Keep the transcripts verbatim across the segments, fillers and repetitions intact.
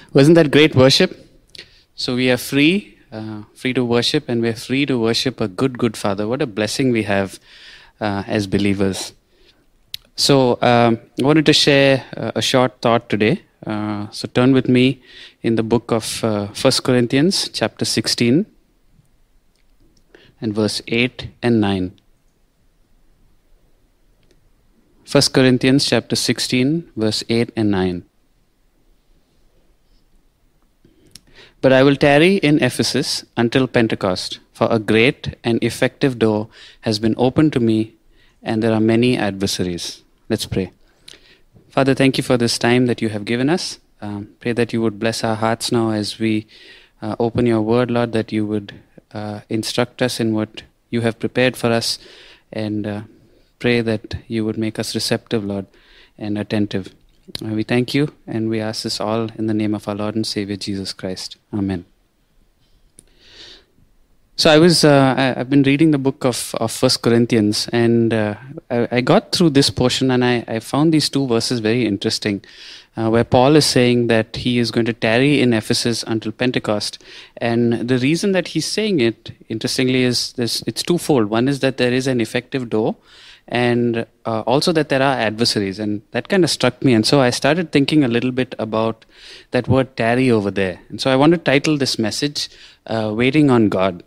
Wasn't that great worship? So we are free, uh, free to worship, and we're free to worship a good, good Father. What a blessing we have uh, as believers. So um, I wanted to share uh, a short thought today. Uh, so turn with me in the book of uh, First Corinthians, chapter sixteen, and verse eight and nine. First Corinthians, chapter sixteen, verse eight and nine. But I will tarry in Ephesus until Pentecost, for a great and effective door has been opened to me, and there are many adversaries. Let's pray. Father, thank you for this time that you have given us. Um, pray that you would bless our hearts now as we uh, open your word, Lord, that you would uh, instruct us in what you have prepared for us, and uh, pray that you would make us receptive, Lord, and attentive. Uh, we thank you, and we ask this all in the name of our Lord and Savior, Jesus Christ. Amen. So I was, uh, I, I've been reading the book of, of First Corinthians, and uh, I, I got through this portion, and I, I found these two verses very interesting, uh, where Paul is saying that he is going to tarry in Ephesus until Pentecost. And the reason that he's saying it, interestingly, is this: it's twofold. One is that there is an effective door, and uh, also that there are adversaries, and that kind of struck me. And so I started thinking a little bit about that word tarry over there. And so I want to title this message, uh, Waiting on God.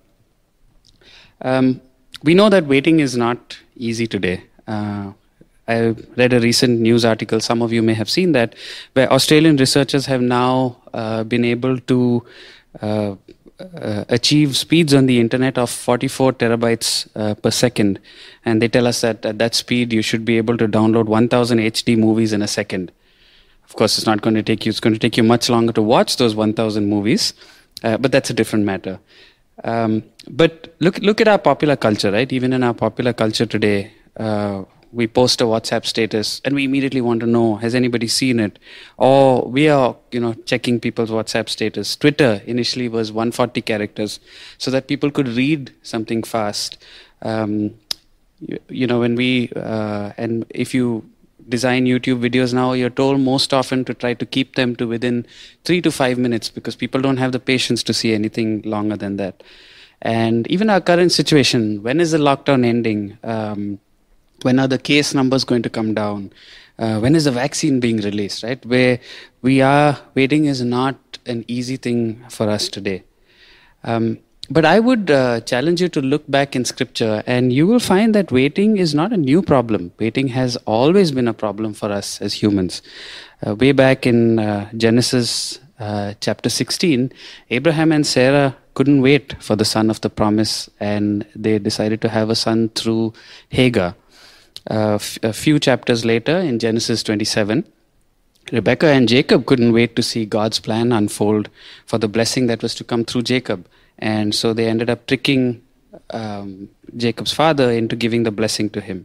Um, we know that waiting is not easy today. Uh, I read a recent news article, some of you may have seen that, where Australian researchers have now uh, been able to uh, Uh, achieve speeds on the internet of forty-four terabytes uh, per second, and they tell us that at that speed you should be able to download one thousand H D movies in a second. Of course, it's not going to take you, it's going to take you much longer to watch those one thousand movies, uh, but that's a different matter. Um, but look, look at our popular culture, right? Even in our popular culture today, uh, we post a WhatsApp status and we immediately want to know, has anybody seen it? Or we are, you know, checking people's WhatsApp status. Twitter initially was one hundred forty characters so that people could read something fast. Um, you, you know, when we, uh, and if you design YouTube videos now, you're told most often to try to keep them to within three to five minutes because people don't have the patience to see anything longer than that. And even our current situation, when is the lockdown ending? Um, When are the case numbers going to come down? Uh, when is the vaccine being released, right? Where we are waiting is not an easy thing for us today. Um, but I would uh, challenge you to look back in Scripture, and you will find that waiting is not a new problem. Waiting has always been a problem for us as humans. Uh, way back in uh, Genesis uh, chapter sixteen, Abraham and Sarah couldn't wait for the son of the promise, and they decided to have a son through Hagar. Uh, f- a few chapters later, in Genesis twenty-seven, Rebekah and Jacob couldn't wait to see God's plan unfold for the blessing that was to come through Jacob. And so they ended up tricking um, Jacob's father into giving the blessing to him.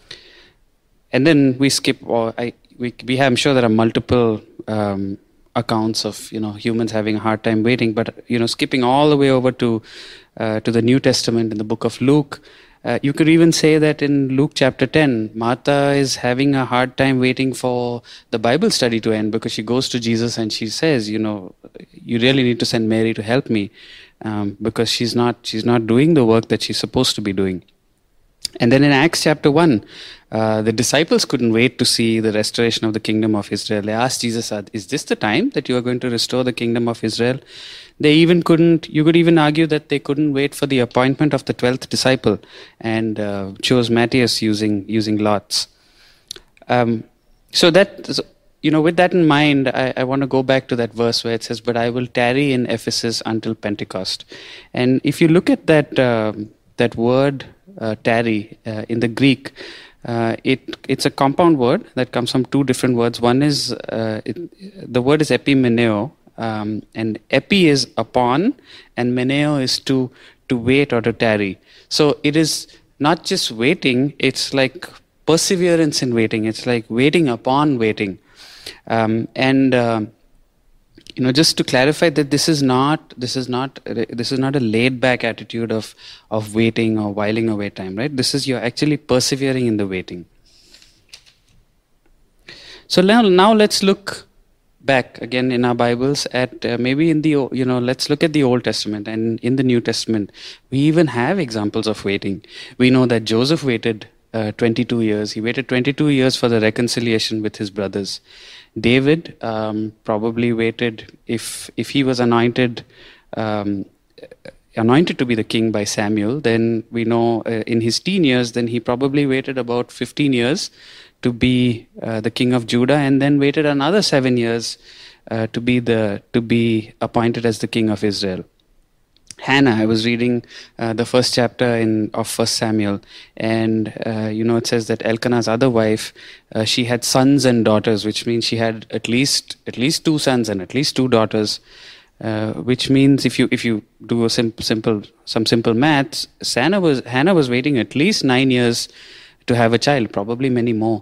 And then we skip, or I, we, we have, I'm sure there are multiple um, accounts of, you know, humans having a hard time waiting, but, you know, skipping all the way over to uh, to the New Testament in the book of Luke. Uh, you could even say that in Luke chapter ten, Martha is having a hard time waiting for the Bible study to end because she goes to Jesus and she says, you know, you really need to send Mary to help me um, because she's not she's not doing the work that she's supposed to be doing. And then in Acts chapter one, uh, the disciples couldn't wait to see the restoration of the kingdom of Israel. They asked Jesus, is this the time that you are going to restore the kingdom of Israel? They even couldn't, you could even argue that they couldn't wait for the appointment of the twelfth disciple and uh, chose Matthias using using lots. Um, so that, you know, with that in mind, I, I want to go back to that verse where it says, but I will tarry in Ephesus until Pentecost. And if you look at that, uh, that word, uh, tarry, uh, in the Greek, uh, it it's a compound word that comes from two different words. One is, uh, it, the word is epimeneo, Um, and epi is upon, and meneo is to to wait or to tarry. So it is not just waiting; it's like perseverance in waiting. It's like waiting upon waiting. Um, and uh, you know, just to clarify that this is not this is not this is not a laid back attitude of of waiting or whiling away time, right? This is you're actually persevering in the waiting. So now now let's look back again in our Bibles at uh, maybe in the, o- you know, let's look at the Old Testament and in the New Testament, we even have examples of waiting. We know that Joseph waited uh, twenty-two years. He waited twenty-two years for the reconciliation with his brothers. David um, probably waited, if if he was anointed um, anointed to be the king by Samuel, then we know uh, in his teen years, then he probably waited about fifteen years to be uh, the king of Judah, and then waited another seven years uh, to be the to be appointed as the king of Israel. Hannah, I was reading uh, the first chapter in of First Samuel, and uh, you know it says that Elkanah's other wife, uh, she had sons and daughters, which means she had at least at least two sons and at least two daughters. Uh, which means if you if you do a sim- simple some simple maths, Hannah was Hannah was waiting at least nine years to have a child, probably many more.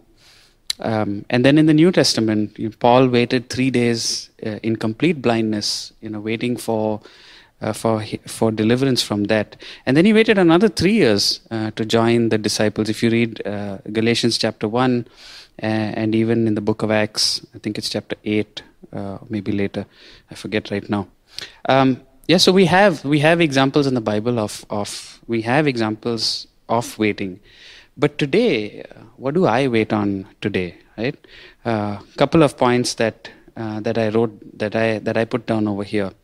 Um, and then in the New Testament, you know, Paul waited three days uh, in complete blindness, you know, waiting for uh, for for deliverance from that. And then he waited another three years uh, to join the disciples. If you read uh, Galatians chapter one, uh, and even in the book of Acts, I think it's chapter eight, uh, maybe later, I forget right now. Um, yeah, so we have we have examples in the Bible of of we have examples of waiting. But today, uh, what do I wait on today? Right? A uh, couple of points that uh, that I wrote that I that I put down over here.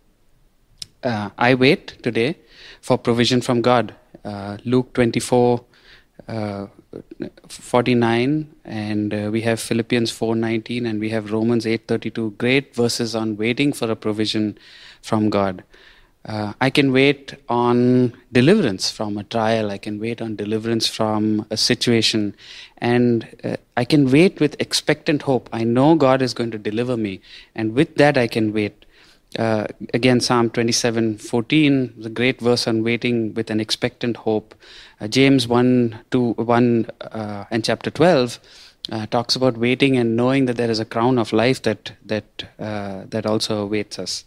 Uh, I wait today for provision from God. Uh, Luke twenty-four, uh, forty-nine, and uh, we have Philippians four nineteen, and we have Romans eight thirty-two. Great verses on waiting for a provision from God. Uh, I can wait on deliverance from a trial. I can wait on deliverance from a situation. And uh, I can wait with expectant hope. I know God is going to deliver me. And with that, I can wait. Uh, again, Psalm twenty-seven fourteen, the great verse on waiting with an expectant hope. Uh, James one, two, one uh, and chapter twelve uh, talks about waiting and knowing that there is a crown of life that, that, uh, that also awaits us.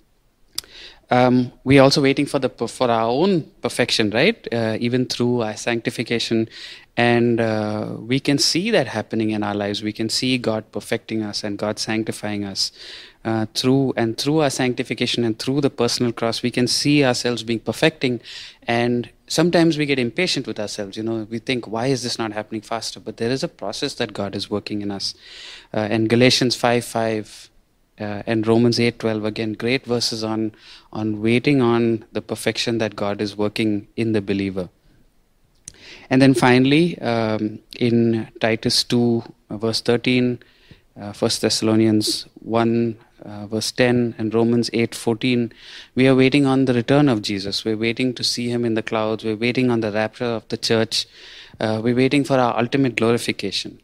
Um, we are also waiting for the for our own perfection, right? Uh, even through our sanctification, and uh, we can see that happening in our lives. We can see God perfecting us and God sanctifying us uh, through and through our sanctification and through the personal cross. We can see ourselves being perfecting, and sometimes we get impatient with ourselves. You know, we think, why is this not happening faster? But there is a process that God is working in us. Uh, and Galatians five five. Uh, and Romans eight twelve, again, great verses on on waiting on the perfection that God is working in the believer. And then finally, um, in Titus two, uh, verse thirteen, uh, First Thessalonians one, uh, verse ten, and Romans eight fourteen, we are waiting on the return of Jesus. We're waiting to see him in the clouds. We're waiting on the rapture of the church. Uh, we're waiting for our ultimate glorification.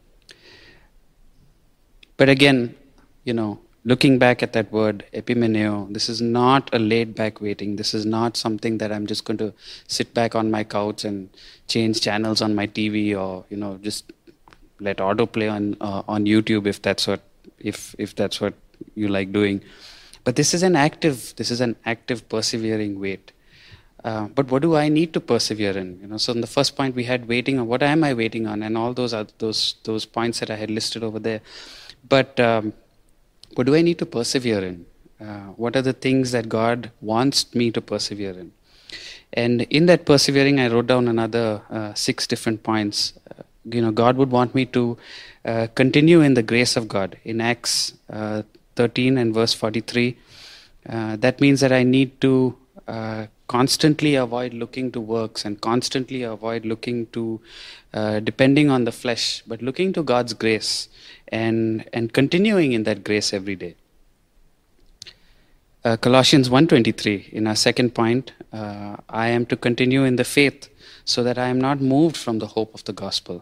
But again, you know, looking back at that word, epimeneo, this is not a laid-back waiting. This is not something that I'm just going to sit back on my couch and change channels on my T V, or you know, just let autoplay on uh, on YouTube if that's what if if that's what you like doing. But this is an active, this is an active, persevering wait. Uh, but what do I need to persevere in? You know, so in the first point we had waiting on. What am I waiting on? And all those are those those points that I had listed over there. But um, what do I need to persevere in? Uh, what are the things that God wants me to persevere in? And in that persevering, I wrote down another uh, six different points. Uh, you know, God would want me to uh, continue in the grace of God. In Acts uh, thirteen and verse forty-three, uh, that means that I need to uh, constantly avoid looking to works and constantly avoid looking to uh, depending on the flesh, but looking to God's grace and and continuing in that grace every day. Uh, Colossians one twenty-three, in our second point, uh, I am to continue in the faith so that I am not moved from the hope of the gospel.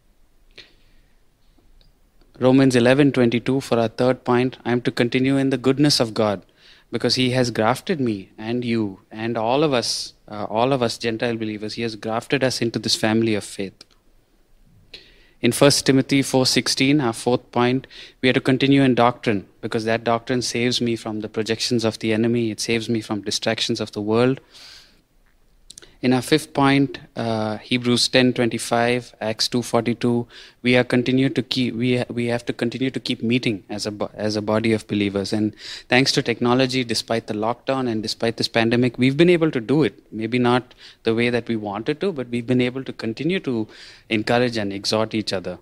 Romans eleven twenty-two, for our third point, I am to continue in the goodness of God, because he has grafted me and you and all of us, uh, all of us Gentile believers, he has grafted us into this family of faith. In First Timothy four sixteen, our fourth point, we are to continue in doctrine, because that doctrine saves me from the projections of the enemy. It saves me from distractions of the world. In our fifth point, uh, Hebrews ten twenty-five, Acts two forty-two, we are continue to keep we ha- we have to continue to keep meeting as a bo- as a body of believers. And thanks to technology, despite the lockdown and despite this pandemic, we've been able to do it. Maybe not the way that we wanted to, but we've been able to continue to encourage and exhort each other.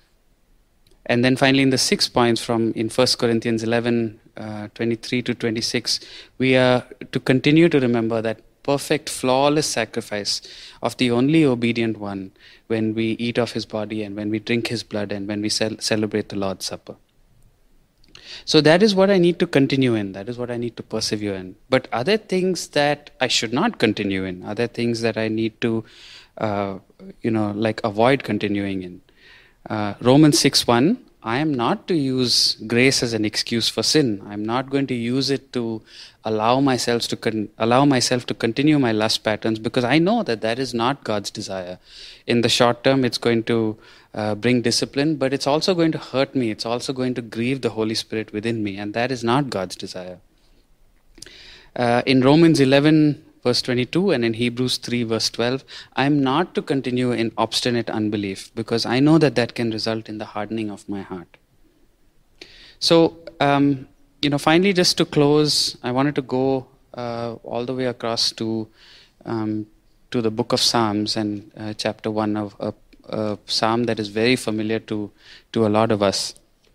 And then finally, in the six points from in First Corinthians eleven, uh, twenty-three to twenty-six, we are to continue to remember that perfect, flawless sacrifice of the only obedient one when we eat of his body and when we drink his blood and when we cel- celebrate the Lord's Supper. So that is what I need to continue in. That is what I need to persevere in. But other things that I should not continue in, other things that I need to, uh, you know, like avoid continuing in. Uh, Romans six one, I am not to use grace as an excuse for sin. I'm not going to use it to allow myself to con- allow myself to continue my lust patterns, because I know that that is not God's desire. In the short term, it's going to uh, bring discipline, but it's also going to hurt me. It's also going to grieve the Holy Spirit within me, and that is not God's desire. Uh, in Romans eleven, verse twenty-two, and in Hebrews three, verse twelve, I'm not to continue in obstinate unbelief, because I know that that can result in the hardening of my heart. So, um, you know, finally, just to close, I wanted to go uh, all the way across to um, to the book of Psalms and uh, chapter one of a, a psalm that is very familiar to to a lot of us.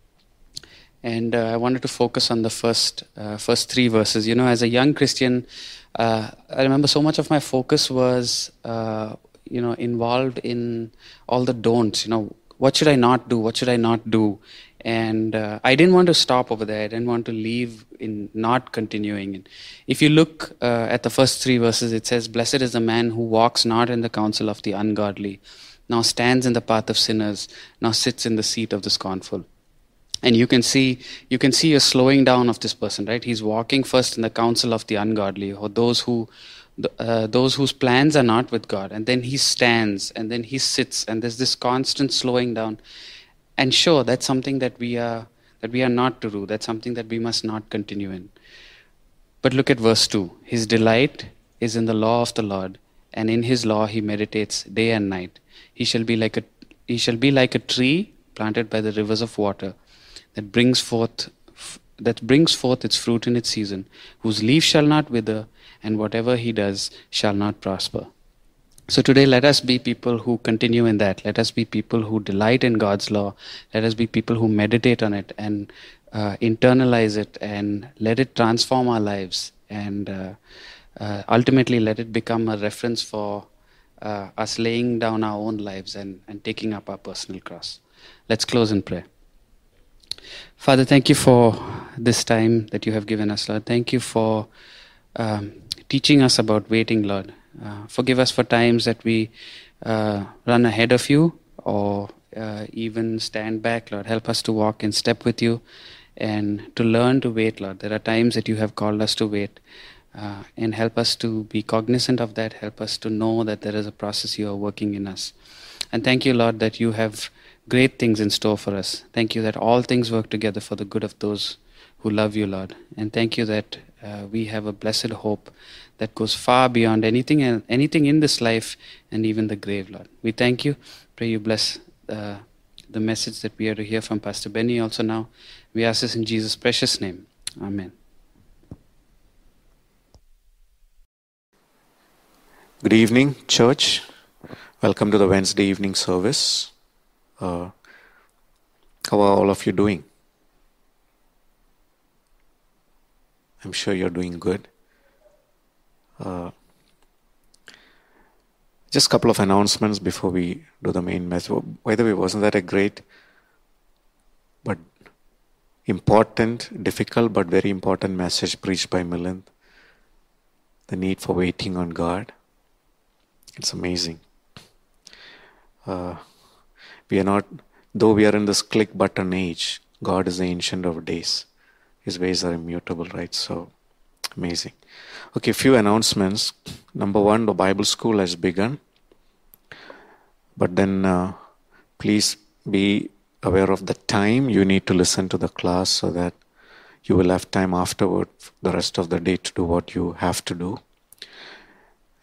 And uh, I wanted to focus on the first uh, first three verses. You know, as a young Christian, uh, I remember so much of my focus was, uh, you know, involved in all the don'ts. You know, what should I not do? What should I not do? And uh, I didn't want to stop over there. I didn't want to leave in not continuing. And if you look uh, at the first three verses, it says, "Blessed is the man who walks not in the counsel of the ungodly, nor stands in the path of sinners, nor sits in the seat of the scornful." And you can see you can see a slowing down of this person, right? He's walking first in the counsel of the ungodly, or those who uh, those whose plans are not with God. And then he stands, and then he sits, and there's this constant slowing down. And sure, that's something that we are that we are not to do. That's something that we must not continue in. But look at verse two. His delight is in the law of the Lord, and in his law he meditates day and night. He shall be like a he shall be like a tree planted by the rivers of water, that brings forth that brings forth its fruit in its season, whose leaf shall not wither, and whatever he does shall not prosper. So today, let us be people who continue in that. Let us be people who delight in God's law. Let us be people who meditate on it and uh, internalize it and let it transform our lives. And uh, uh, ultimately, let it become a reference for uh, us laying down our own lives and, and taking up our personal cross. Let's close in prayer. Father, thank you for this time that you have given us, Lord. Thank you for um, teaching us about waiting, Lord. Uh, forgive us for times that we uh, run ahead of you or uh, even stand back, Lord. Help us to walk in step with you and to learn to wait, Lord. There are times that you have called us to wait, uh, and help us to be cognizant of that. Help us to know that there is a process you are working in us. And thank you, Lord, that you have great things in store for us. Thank you that all things work together for the good of those who love you, Lord. And thank you that uh, we have a blessed hope that goes far beyond anything anything in this life and even the grave, Lord. We thank you. Pray you bless uh, the message that we are to hear from Pastor Benny also now. We ask this in Jesus' precious name. Amen. Good evening, church. Welcome to the Wednesday evening service. Uh, how are all of you doing? I'm sure you're doing good. Uh, just a couple of announcements before we do the main message. By the way, wasn't that a great but important, difficult but very important message preached by Milind? The need for waiting on God. It's amazing. Uh, we are not, though we are in this click button age, God is the ancient of days. His ways are immutable, right? So, amazing. Okay, a few announcements. Number one, the Bible school has begun. But then, uh, please be aware of the time you need to listen to the class so that you will have time afterward, the rest of the day, to do what you have to do.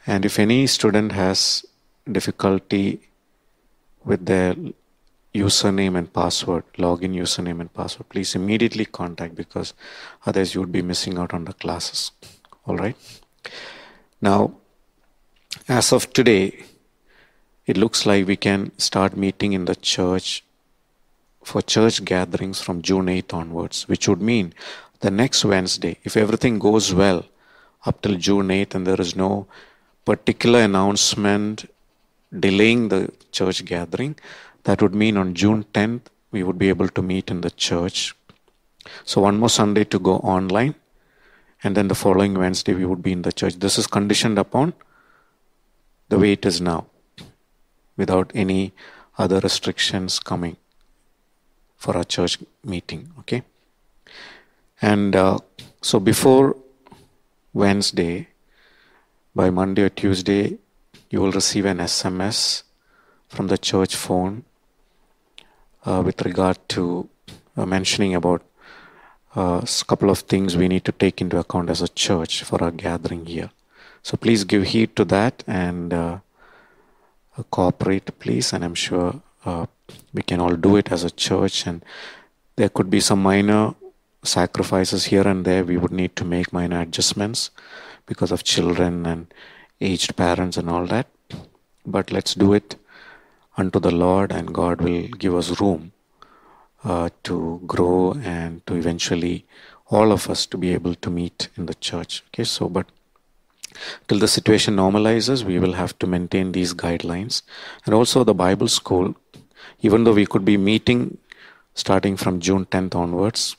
And if any student has difficulty with their username and password, login username and password, please immediately contact, because otherwise you would be missing out on the classes. All right. Now, as of today, it looks like we can start meeting in the church for church gatherings from June eighth onwards, which would mean the next Wednesday, if everything goes well up till June eighth and there is no particular announcement delaying the church gathering, that would mean on June tenth we would be able to meet in the church. So one more Sunday to go online, and then the following Wednesday we would be in the church. This is conditioned upon the way it is now, without any other restrictions coming for our church meeting. Okay. And uh, so before Wednesday, by Monday or Tuesday, you will receive an S M S from the church phone uh, with regard to uh, mentioning about a uh, couple of things we need to take into account as a church for our gathering here. So please give heed to that and uh, cooperate, please. And I'm sure uh, we can all do it as a church. And there could be some minor sacrifices here and there. We would need to make minor adjustments because of children and aged parents and all that. But let's do it unto the Lord, and God will give us room uh, to grow and to eventually all of us to be able to meet in the church. Okay, so but till the situation normalizes, we will have to maintain these guidelines. And also the Bible school, even though we could be meeting starting from June tenth onwards,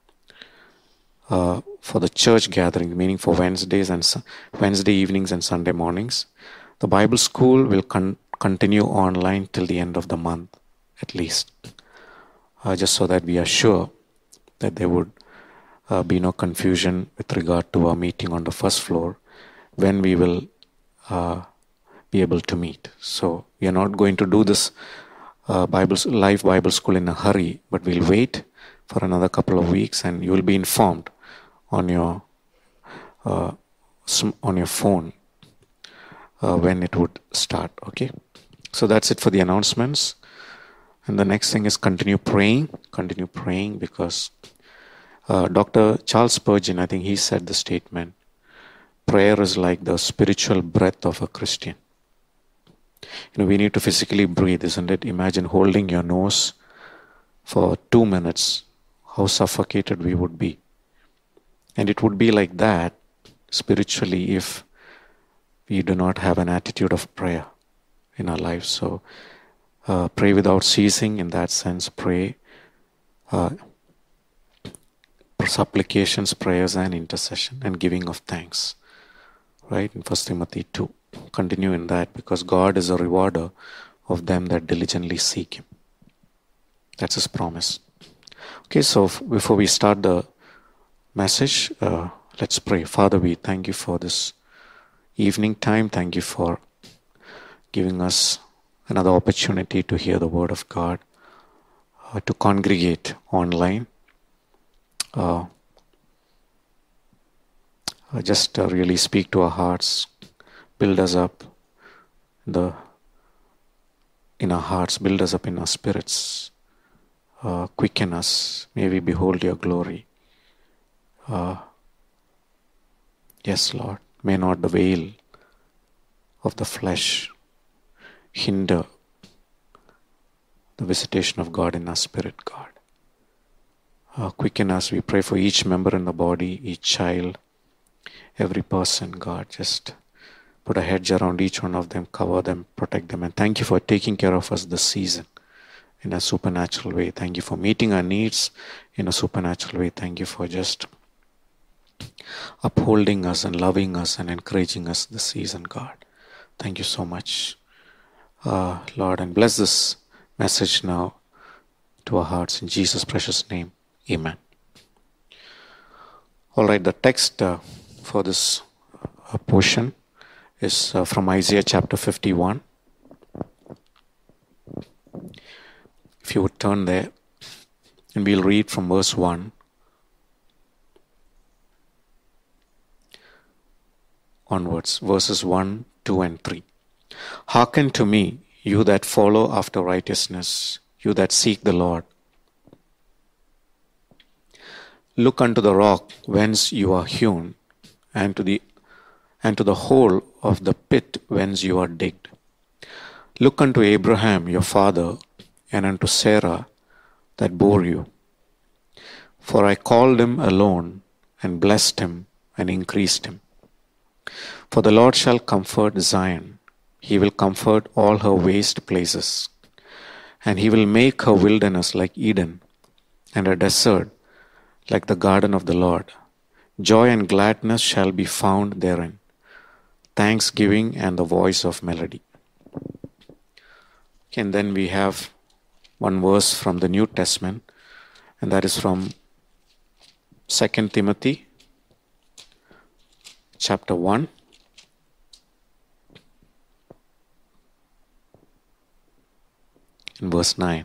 uh, for the church gathering, meaning for Wednesdays and Wednesday evenings and Sunday mornings, the Bible school will con- continue online till the end of the month, at least, uh, just so that we are sure that there would uh, be no confusion with regard to our meeting on the first floor when we will uh, be able to meet. So we are not going to do this uh, Bible live Bible school in a hurry, but we'll wait for another couple of weeks, and you will be informed on your uh, on your phone uh, when it would start. Okay, so that's it for the announcements. And the next thing is continue praying. Continue praying because uh, Doctor Charles Spurgeon, I think he said the statement, prayer is like the spiritual breath of a Christian. You know, we need to physically breathe, isn't it? Imagine holding your nose for two minutes, how suffocated we would be. And it would be like that spiritually if we do not have an attitude of prayer in our lives. So uh, pray without ceasing. In that sense, pray uh, supplications, prayers, and intercession, and giving of thanks. Right, in First Timothy two. Continue in that, because God is a rewarder of them that diligently seek Him. That's His promise. Okay, so f- before we start the message, uh, let's pray. Father, we thank you for this evening time. Thank you for giving us another opportunity to hear the Word of God, uh, to congregate online. Uh, uh, just uh, really speak to our hearts, build us up the in our hearts, build us up in our spirits, uh, quicken us. May we behold your glory. Uh, yes, Lord. May not the veil of the flesh hinder the visitation of God in our spirit, God. Uh, quicken us. We pray for each member in the body, each child, every person, God. Just put a hedge around each one of them, cover them, protect them. And thank you for taking care of us this season in a supernatural way. Thank you for meeting our needs in a supernatural way. Thank you for just upholding us and loving us and encouraging us this season, God. Thank you so much, uh, Lord. And bless this message now to our hearts. In Jesus' precious name, amen. All right, the text uh, for this uh, portion is uh, from Isaiah chapter fifty-one. If you would turn there, and we'll read from verse one onwards, verses one, two, and three. Hearken to me, you that follow after righteousness, you that seek the Lord. Look unto the rock whence you are hewn, and to the and to the hole of the pit whence you are digged. Look unto Abraham your father, and unto Sarah that bore you. For I called him alone, and blessed him, and increased him. For the Lord shall comfort Zion, he will comfort all her waste places, and he will make her wilderness like Eden, and her desert like the garden of the Lord. Joy and gladness shall be found therein, thanksgiving and the voice of melody. Okay, and then we have one verse from the New Testament, and that is from Second Timothy chapter one. In verse nine.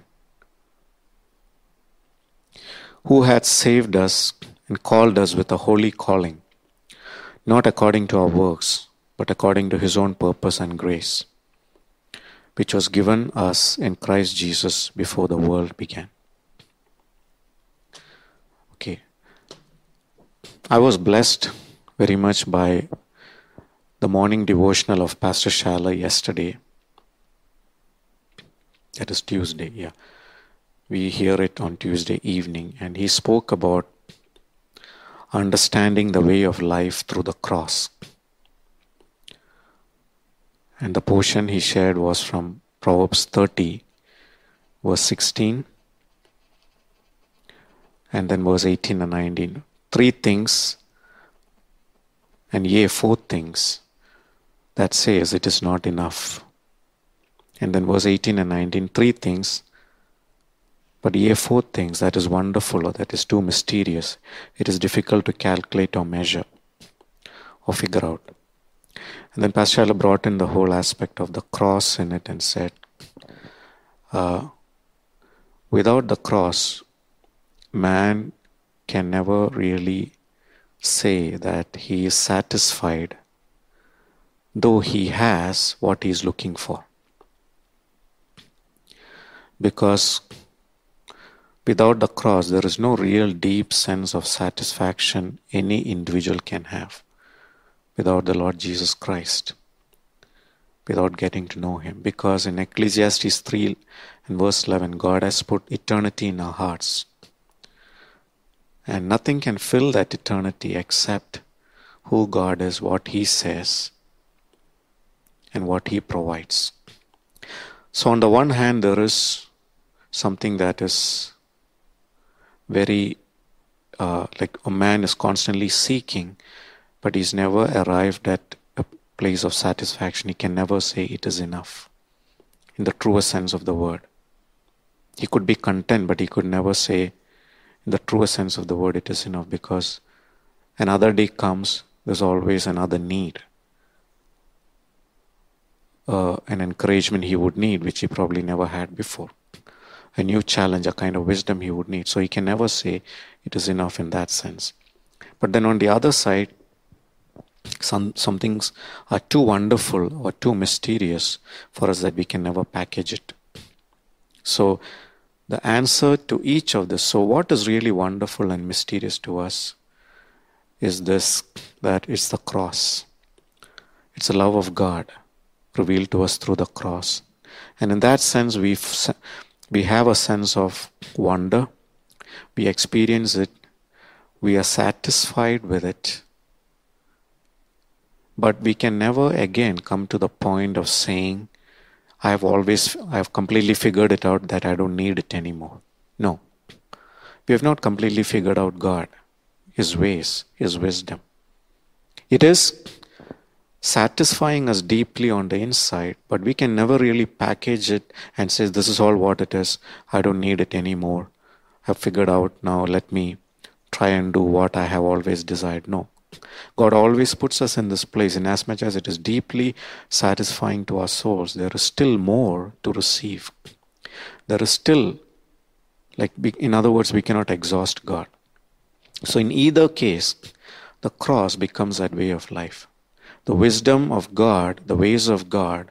Who hath saved us and called us with a holy calling, not according to our works, but according to his own purpose and grace, which was given us in Christ Jesus before the world began. Okay. I was blessed very much by the morning devotional of Pastor Shala yesterday. That is Tuesday, yeah. We hear it on Tuesday evening, and he spoke about understanding the way of life through the cross. And the portion he shared was from Proverbs thirty, verse sixteen, and then verse eighteen and nineteen. Three things, and yea, four things, that says it is not enough. And then verse eighteen and nineteen, three things, but yea, four things, that is wonderful or that is too mysterious. It is difficult to calculate or measure or figure out. And then Pastor Shala brought in the whole aspect of the cross in it and said, uh, without the cross, man can never really say that he is satisfied, though he has what he is looking for. Because without the cross, there is no real deep sense of satisfaction any individual can have without the Lord Jesus Christ, without getting to know him. Because in Ecclesiastes three and verse eleven, God has put eternity in our hearts. And nothing can fill that eternity except who God is, what he says, and what he provides. So on the one hand, there is something that is very, uh, like a man is constantly seeking, but he's never arrived at a place of satisfaction. He can never say it is enough in the truest sense of the word. He could be content, but he could never say in the truest sense of the word it is enough, because another day comes, there's always another need. Uh, an encouragement he would need, which he probably never had before. A new challenge, a kind of wisdom he would need. So he can never say it is enough in that sense. But then on the other side, some, some things are too wonderful or too mysterious for us that we can never package it. So the answer to each of this, so what is really wonderful and mysterious to us is this, that it's the cross. It's the love of God revealed to us through the cross. And in that sense, we we have a sense of wonder. We experience it. We are satisfied with it. But we can never again come to the point of saying, I have always, I have completely figured it out that I don't need it anymore. No. We have not completely figured out God, His ways, His wisdom. It is satisfying us deeply on the inside, but we can never really package it and say, this is all what it is. I don't need it anymore. I've figured out now, let me try and do what I have always desired. No. God always puts us in this place, in as much as it is deeply satisfying to our souls, there is still more to receive. There is still, like, in other words, we cannot exhaust God. So in either case, the cross becomes that way of life. The wisdom of God, the ways of God,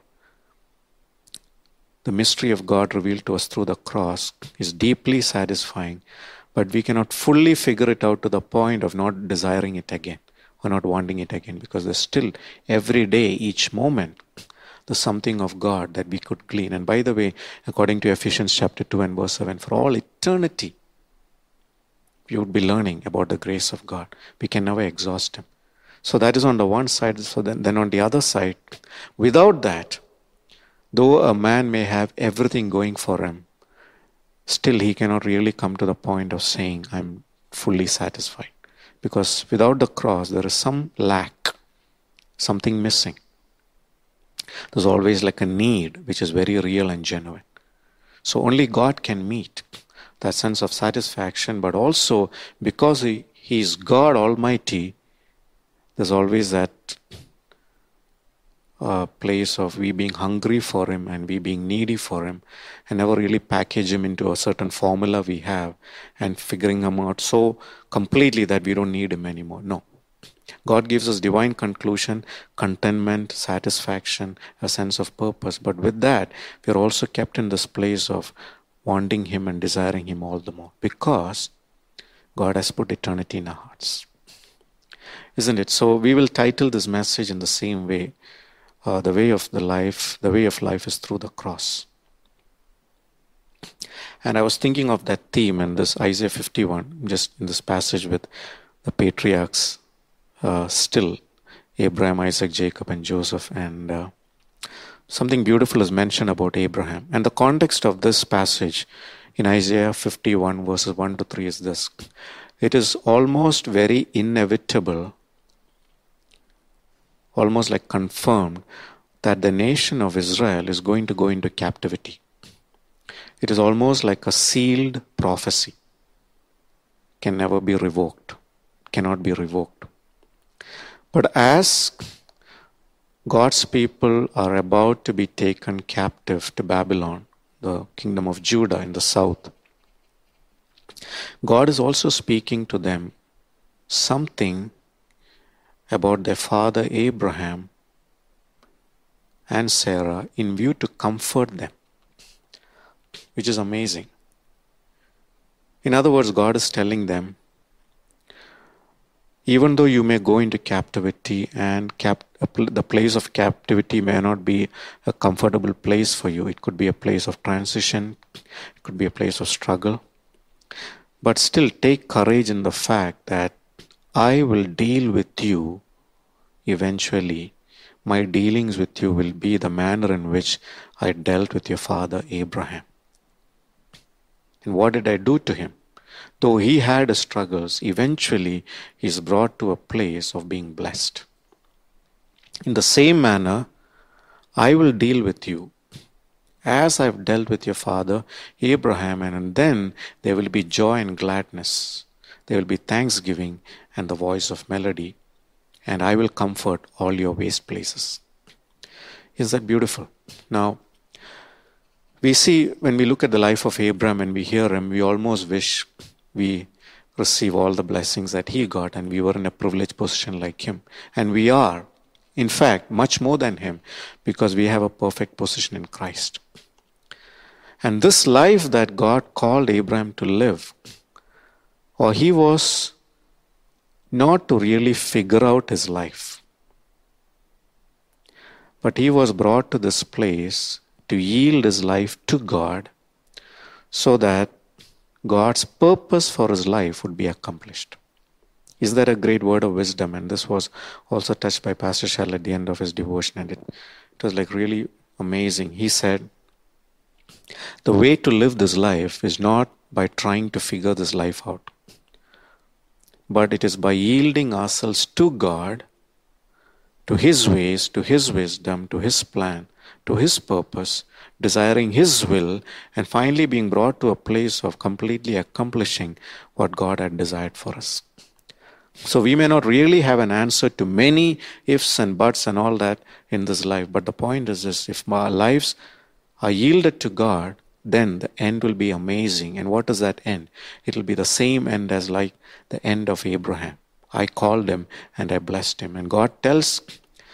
the mystery of God revealed to us through the cross is deeply satisfying, but we cannot fully figure it out to the point of not desiring it again or not wanting it again, because there's still every day, each moment, there's something of God that we could glean. And by the way, according to Ephesians chapter two and verse seven, for all eternity, we would be learning about the grace of God. We can never exhaust Him. So that is on the one side. So then, then on the other side, without that, though a man may have everything going for him, still he cannot really come to the point of saying, I'm fully satisfied. Because without the cross, there is some lack, something missing. There's always like a need, which is very real and genuine. So only God can meet that sense of satisfaction, but also because He, he is God Almighty, there's always that uh, place of we being hungry for Him and we being needy for Him, and never really package Him into a certain formula we have and figuring Him out so completely that we don't need Him anymore. No. God gives us divine conclusion, contentment, satisfaction, a sense of purpose. But with that, we are also kept in this place of wanting Him and desiring Him all the more, because God has put eternity in our hearts. Isn't it? So we will title this message in the same way. Uh, the way of the life, the way of life is through the cross. And I was thinking of that theme in this Isaiah fifty-one, just in this passage with the patriarchs, uh, still Abraham, Isaac, Jacob, and Joseph, and uh, something beautiful is mentioned about Abraham. And the context of this passage in Isaiah fifty-one verses one to three is this. It is almost very inevitable, almost like confirmed, that the nation of Israel is going to go into captivity. It is almost like a sealed prophecy. Can never be revoked. Cannot be revoked. But as God's people are about to be taken captive to Babylon, the kingdom of Judah in the south, God is also speaking to them something about their father Abraham and Sarah in view to comfort them, which is amazing. In other words, God is telling them, even though you may go into captivity and cap- the place of captivity may not be a comfortable place for you, it could be a place of transition, it could be a place of struggle, but still take courage in the fact that I will deal with you eventually. My dealings with you will be the manner in which I dealt with your father Abraham. And what did I do to him? Though he had his struggles, eventually he is brought to a place of being blessed. In the same manner, I will deal with you as I have dealt with your father Abraham, and then there will be joy and gladness. There will be thanksgiving and the voice of melody, and I will comfort all your waste places. Is that beautiful? Now, we see when we look at the life of Abraham and we hear him, we almost wish we receive all the blessings that he got and we were in a privileged position like him. And we are, in fact, much more than him, because we have a perfect position in Christ. And this life that God called Abraham to live, or he was not to really figure out his life, but he was brought to this place to yield his life to God so that God's purpose for his life would be accomplished. Is that a great word of wisdom? And this was also touched by Pastor Shell at the end of his devotion, and it, it was like really amazing. He said, the way to live this life is not by trying to figure this life out, but it is by yielding ourselves to God, to His ways, to His wisdom, to His plan, to His purpose, desiring His will, and finally being brought to a place of completely accomplishing what God had desired for us. So we may not really have an answer to many ifs and buts and all that in this life, but the point is this: if our lives are yielded to God, then the end will be amazing. And what is that end? It will be the same end as like the end of Abraham. I called him and I blessed him. And God tells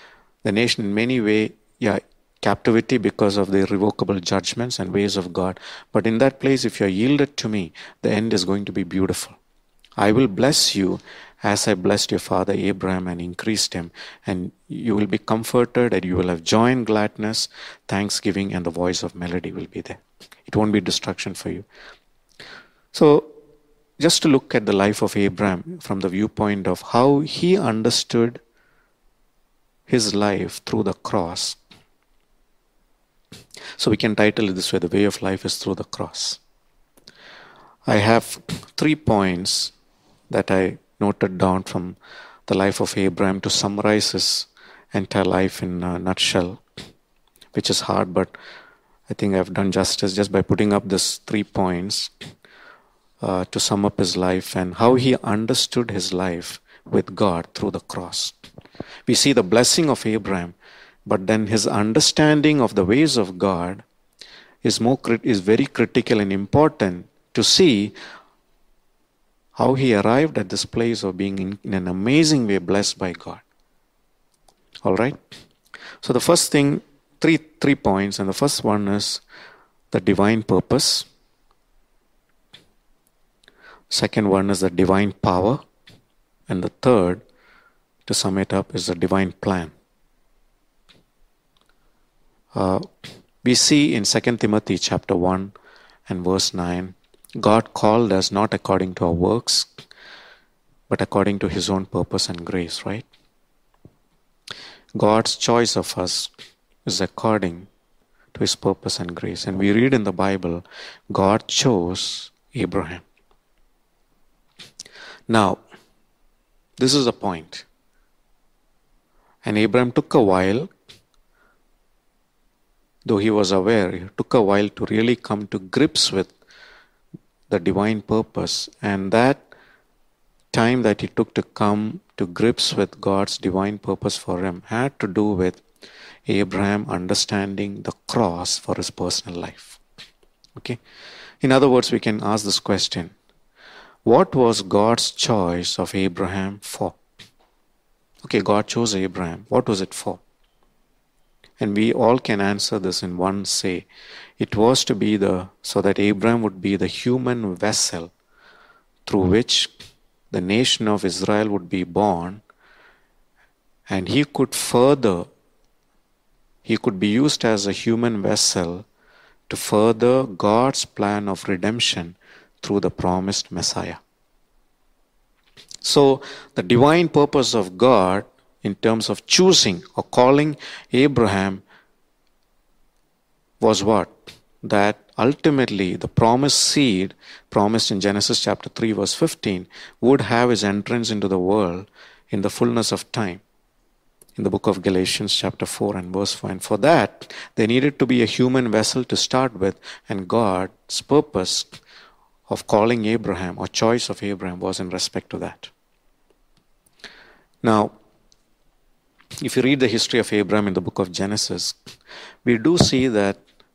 The nation in many ways, yeah, captivity because of the irrevocable judgments and ways of God. But in that place, if you are yielded to me, the end is going to be beautiful. I will bless you as I blessed your father Abraham and increased him, and you will be comforted, and you will have joy and gladness, thanksgiving, and the voice of melody will be there. It won't be destruction for you. So, just to look at the life of Abraham from the viewpoint of how he understood his life through the cross. So we can title it this way: the way of life is through the cross. I have three points that I noted down from the life of Abraham to summarize his entire life in a nutshell, which is hard, but I think I've done justice just by putting up these three points uh, to sum up his life and how he understood his life with God through the cross. We see the blessing of Abraham, but then his understanding of the ways of God is more is very critical and important to see how he arrived at this place of being in, in an amazing way blessed by God. All right? So the first thing, three three points, and the first one is the divine purpose. Second one is the divine power. And the third, to sum it up, is the divine plan. Uh, we see in Second Timothy chapter one and verse nine, God called us not according to our works, but according to his own purpose and grace, right? God's choice of us is according to his purpose and grace. And we read in the Bible, God chose Abraham. Now, this is the point. And Abraham took a while, though he was aware, it took a while to really come to grips with the divine purpose. And that time that he took to come to grips with God's divine purpose for him had to do with Abraham understanding the cross for his personal life. Okay? In other words, we can ask this question: what was God's choice of Abraham for? Okay, God chose Abraham. What was it for? And we all can answer this in one say. It was to be the, so that Abraham would be the human vessel through which the nation of Israel would be born, and he could further, he could be used as a human vessel to further God's plan of redemption through the promised Messiah. So, the divine purpose of God in terms of choosing or calling Abraham was what? That ultimately the promised seed, promised in Genesis chapter three verse fifteen, would have his entrance into the world in the fullness of time. In the book of Galatians chapter four and verse four. And for that, there needed to be a human vessel to start with, and God's purpose of calling Abraham, or choice of Abraham, was in respect to that. Now, if you read the history of Abraham in the book of Genesis, we do see that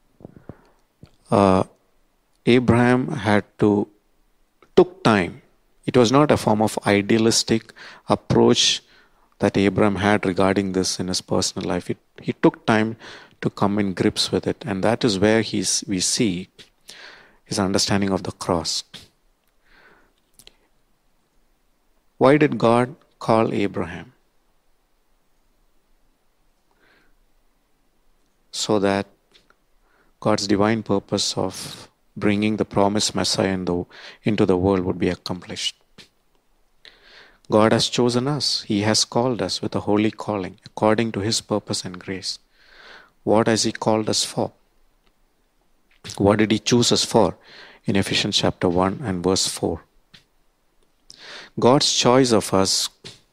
uh, Abraham had to, took time. It was not a form of idealistic approach that Abraham had regarding this in his personal life. It, he took time to come in grips with it, and that is where he's, we see his understanding of the cross. Why did God call Abraham? So that God's divine purpose of bringing the promised Messiah in the, into the world would be accomplished. God has chosen us. He has called us with a holy calling according to his purpose and grace. What has he called us for? What did he choose us for? In Ephesians chapter one and verse four. God's choice of us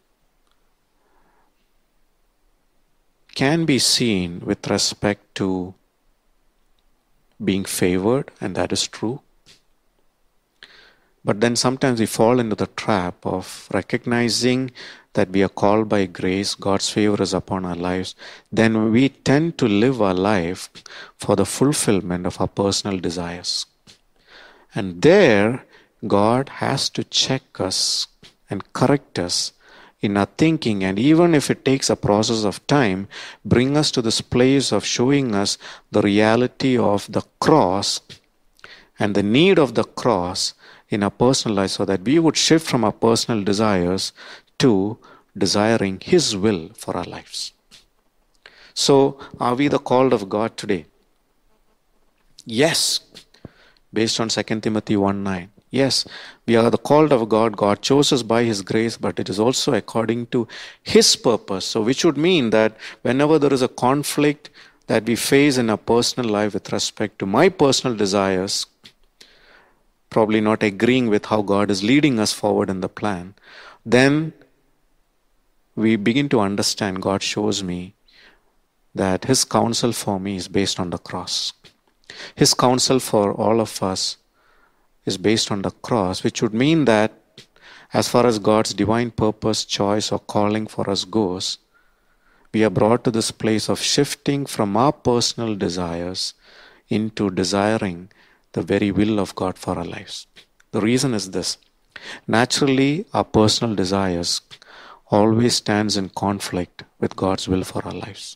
can be seen with respect to being favored, and that is true. But then sometimes we fall into the trap of recognizing that we are called by grace, God's favor is upon our lives. Then we tend to live our life for the fulfillment of our personal desires. And there, God has to check us and correct us in our thinking, and even if it takes a process of time, bring us to this place of showing us the reality of the cross and the need of the cross in our personal life, so that we would shift from our personal desires to desiring His will for our lives. So, are we the called of God today? Yes, based on Second Timothy one nine. Yes, we are the called of God. God chose us by His grace, but it is also according to His purpose. So, which would mean that whenever there is a conflict that we face in our personal life with respect to my personal desires, probably not agreeing with how God is leading us forward in the plan, then we begin to understand, God shows me that His counsel for me is based on the cross. His counsel for all of us is based on the cross, which would mean that as far as God's divine purpose, choice, or calling for us goes, we are brought to this place of shifting from our personal desires into desiring the very will of God for our lives. The reason is this. Naturally, our personal desires always stands in conflict with God's will for our lives.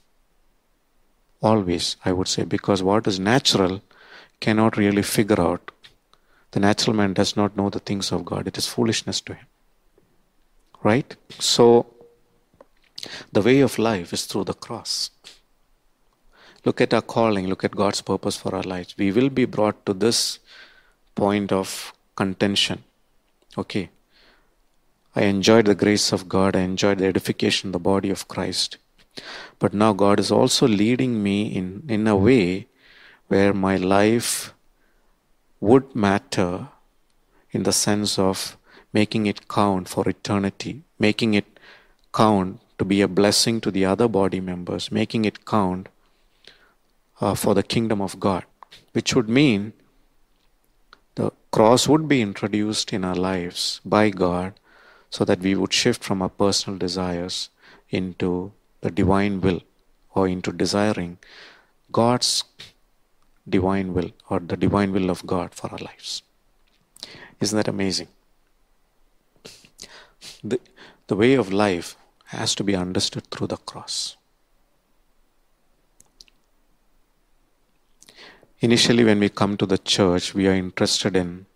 Always, I would say, because what is natural cannot really figure out. The natural man does not know the things of God. It is foolishness to him. Right? So, the way of life is through the cross. Look at our calling, look at God's purpose for our lives. We will be brought to this point of contention. Okay. I enjoyed the grace of God. I enjoyed the edification of the body of Christ. But now God is also leading me in, in a way where my life would matter in the sense of making it count for eternity, making it count to be a blessing to the other body members, making it count uh, for the kingdom of God, which would mean the cross would be introduced in our lives by God so that we would shift from our personal desires into the divine will, or into desiring God's divine will, or the divine will of God for our lives. Isn't that amazing? The, the way of life has to be understood through the cross. Initially, when we come to the church, we are interested in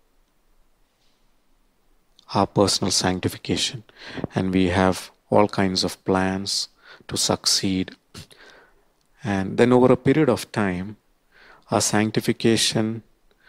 our personal sanctification, and we have all kinds of plans to succeed. And then over a period of time, our sanctification,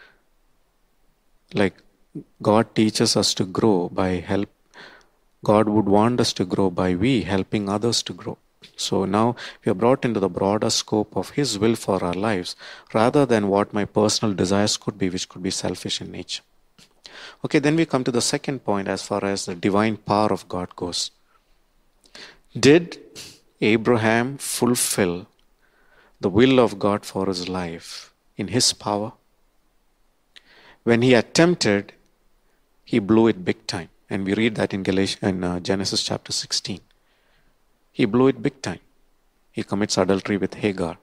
like God teaches us to grow by help. God would want us to grow by we helping others to grow. So now we are brought into the broader scope of His will for our lives, rather than what my personal desires could be, which could be selfish in nature. Okay, then we come to the second point as far as the divine power of God goes. Did Abraham fulfill the will of God for his life in his power? When he attempted, he blew it big time. And we read that in Galatians, in uh, Genesis chapter sixteen. He blew it big time. He commits adultery with Hagar.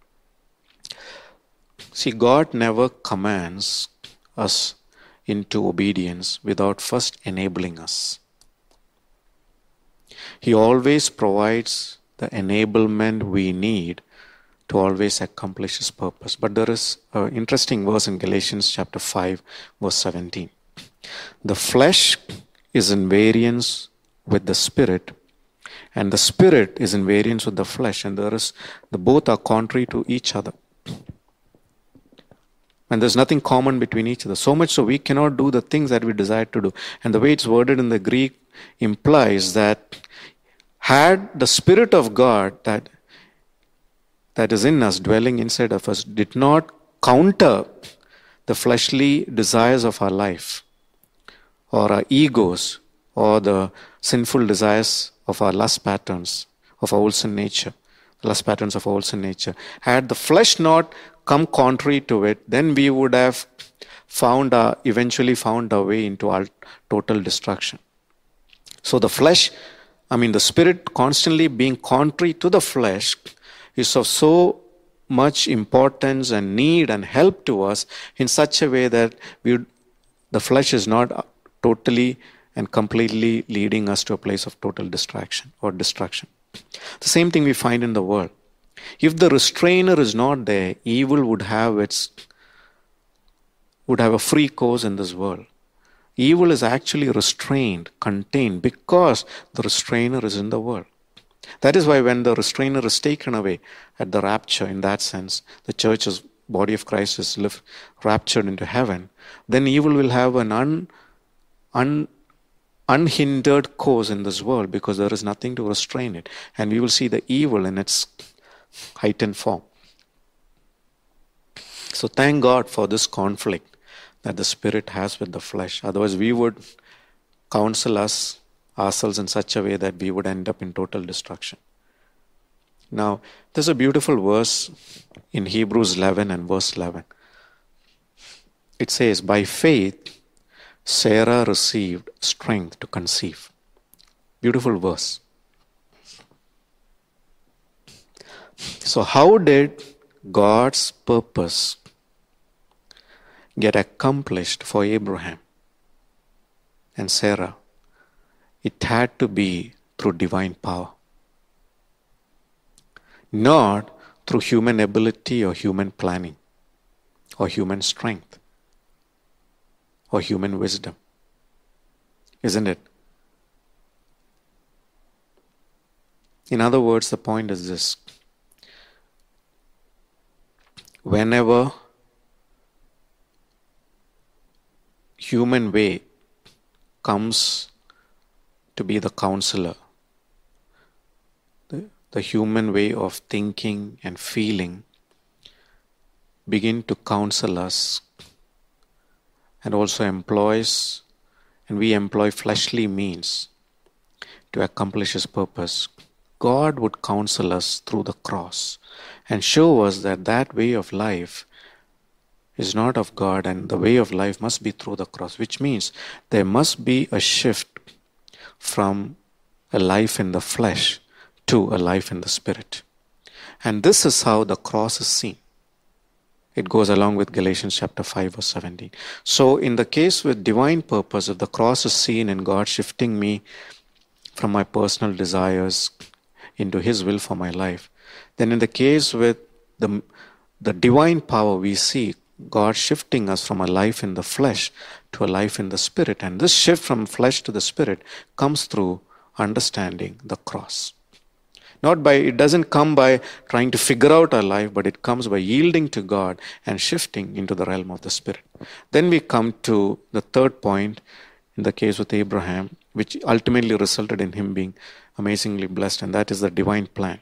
See, God never commands us into obedience without first enabling us. He always provides the enablement we need to always accomplish His purpose. But there is an interesting verse in Galatians chapter five, verse seventeen. The flesh is in variance with the spirit, and the spirit is in variance with the flesh, and there is the both are contrary to each other. And there's nothing common between each other. So much so we cannot do the things that we desire to do. And the way it's worded in the Greek implies that had the Spirit of God that that is in us, dwelling inside of us, did not counter the fleshly desires of our life, or our egos, or the sinful desires of our lust patterns, of our old sin nature, lust patterns of our old sin nature. Had the flesh not come contrary to it, then we would have found our, eventually found our way into our total destruction. So the flesh, I mean the spirit constantly being contrary to the flesh is of so much importance and need and help to us in such a way that we, the flesh is not totally and completely leading us to a place of total distraction or destruction. The same thing we find in the world. If the restrainer is not there, evil would have its would have a free course in this world. Evil is actually restrained, contained, because the restrainer is in the world. That is why when the restrainer is taken away at the rapture, in that sense, the church's body of Christ is lift, raptured into heaven, then evil will have an un, un, unhindered course in this world, because there is nothing to restrain it. And we will see the evil in its heightened form. So thank God for this conflict that the Spirit has with the flesh. Otherwise we would counsel us ourselves in such a way that we would end up in total destruction. Now, there's a beautiful verse in Hebrews eleven and verse eleven. It says, by faith, Sarah received strength to conceive. Beautiful verse. So how did God's purpose get accomplished for Abraham and Sarah? It had to be through divine power, not through human ability or human planning or human strength or human wisdom. Isn't it? In other words, the point is this. Whenever human way comes to be the counselor, the, the human way of thinking and feeling begin to counsel us and also employs, and we employ fleshly means to accomplish His purpose, God would counsel us through the cross and show us that that way of life is not of God, and the way of life must be through the cross, which means there must be a shift from a life in the flesh to a life in the Spirit. And this is how the cross is seen. It goes along with Galatians chapter five verse seventeen. So in the case with divine purpose, if the cross is seen in God shifting me from my personal desires into His will for my life, then in the case with the, the divine power, we see God shifting us from a life in the flesh to a life in the Spirit. And this shift from flesh to the Spirit comes through understanding the cross. Not by, it doesn't come by trying to figure out our life, but it comes by yielding to God and shifting into the realm of the Spirit. Then we come to the third point in the case with Abraham, which ultimately resulted in him being amazingly blessed, and that is the divine plan.